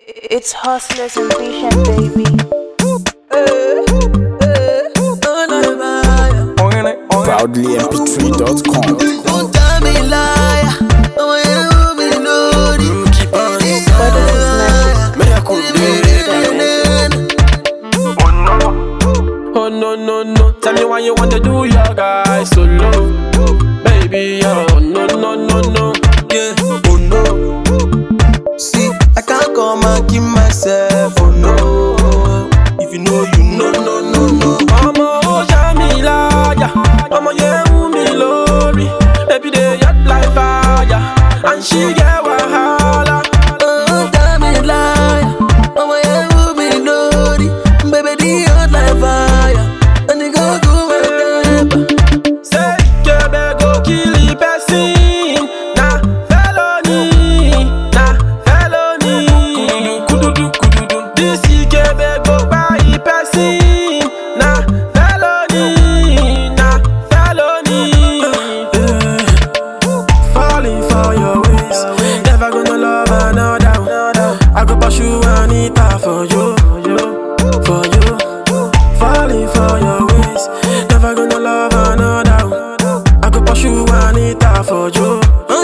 It's Hustlers and Vision, baby. ProudlyMP3.com. Don't tell me lie. Oh, you me know it. Keep on it. Oh no no no, tell me why you want to do your guy solo, baby. Oh no no no no, Yeah. Oh no. See, I can't come and keep myself. Oh no. If you know, you know. No no no. Mama oh Jamila, yeah. Mama yeah me lori, baby they hot like fire, and she get wahala. Oh, tell me lie. Oh, you me know it. Baby, the hot like fire. And they go my temper. Say kebe go kill the person, na felony, na felony. Kududu kududu, this kebe go buy the person, na felony, na felony. Falling for your ways, never gonna love another. I go pursue Anita for you, for you. Falling for your ways, never gonna love another. I go pursue Anita for you.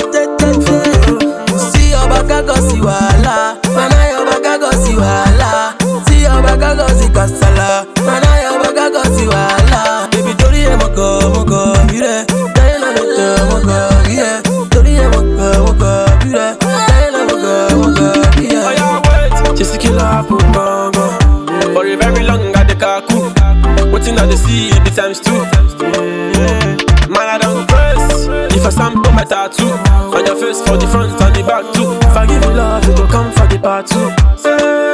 See your back, I go see wala. When I your back, I go see wala. See your back, I go see kasala. When I your back, I go see wala. Baby, tori e moko, bire. Dai na lote moko, bire. Tori e moko, bire. Dai na moko, Oh bire. yeah, wait, just to kill her put gongo. For a very long at the kaku. Waiting at the sea, it be times two. Man, I don't press. If I sample my tattoo on your face for the front and the back too. If I give you love, you go come for the part two. Say,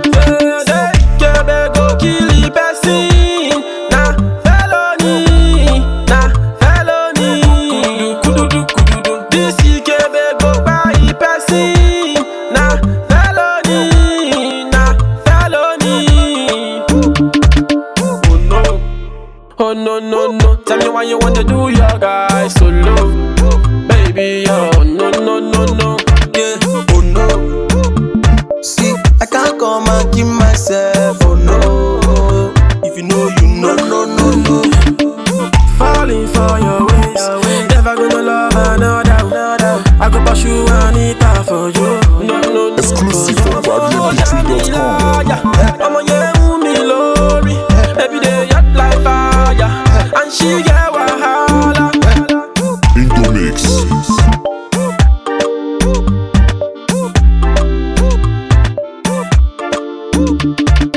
kebe go kill the person, na felony, na felony. Kududu kududu, this kebe go buy the person, na felony, na felony. Oh no no no, tell me why you want to do your guy solo, baby. Oh no no no no, Yeah. Oh no. See, I can't come and keep myself. Oh no. If you know, you know. No no no. falling for your ways, never gonna love another. I go pursue Anita for you. No no no, Exclusive from ProudlyMP3.com. Mama yeah me lori, baby they hot like fire, and she get wahala. Indomix.